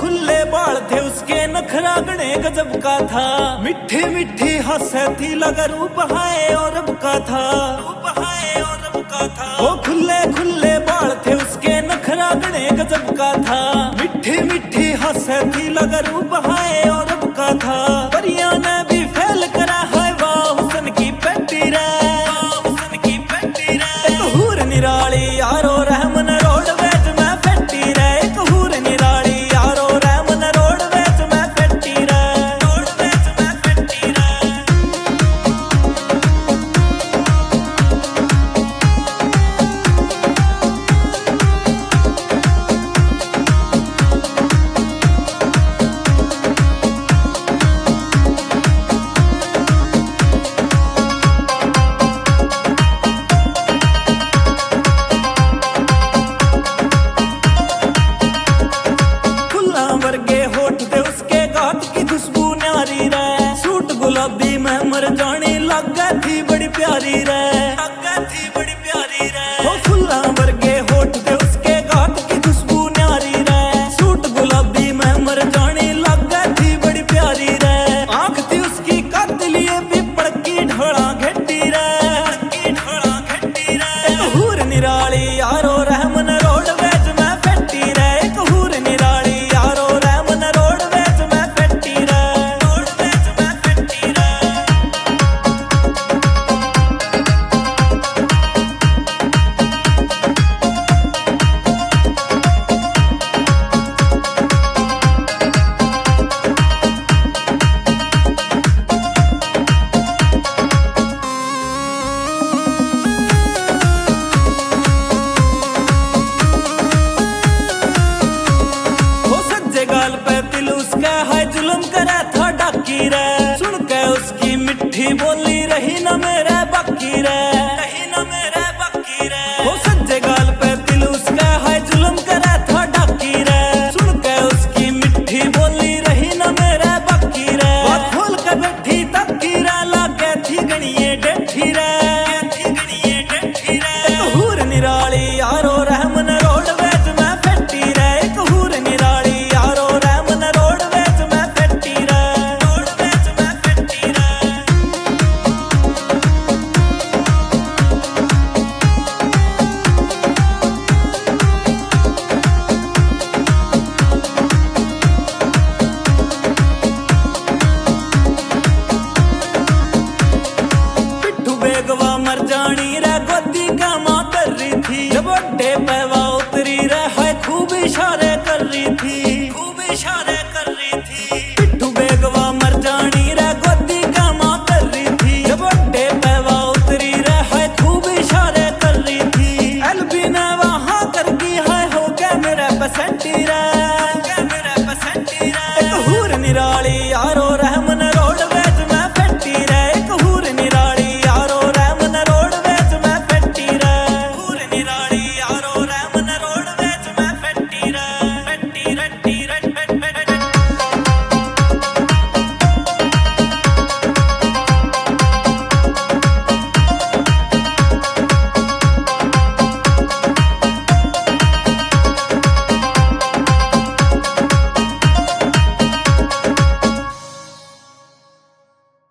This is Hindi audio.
खुले बाल थे उसके नखरा गणे गजब का था। मिठी मिठी हंसे थी लगा रूप हाय और अब का था, रूप हाय और अब का था। वो खुले खुले बाल थे उसके नखरा गणे गजब का था। मिठी मिठी हंसे थी लगा रूप हाय और अब का था। परिया ने भी फैल करा है वाह हुसन की पेटी रे, हुसन की पेटी रे। एक हूर निराली यारो रहमन रोड वेच में फेटी रे। एक हूर निराली यारो रहमन रोड वेच में फेटी रे, रोड वेच में फेटी रे। वर्गे होठ थे उसके गात की खुशबू न्यारी रे। सूट गुलाबी में मर जानी लगा थी बड़ी प्यारी रे, लगा थी बड़ी प्यारी रे। वो फुल्ला वर्गे होठ थे उसके गात की खुशबू न्यारी रे। सूट गुलाबी में मर जानी लगा थी बड़ी प्यारी रे। आंख थी उसकी कातिलिए भी पड़की ढोला घेटी रे, पड़की ढोला घेटी रे। एक हूर निराली यारो रहमन रोड वेच में फेटी रे। एक हूर निराली गाल पे दिल उसका है जुल्म करा था डाकी रे। सुन के उसकी मिठी बोली रही ना मेरे बाकी रे।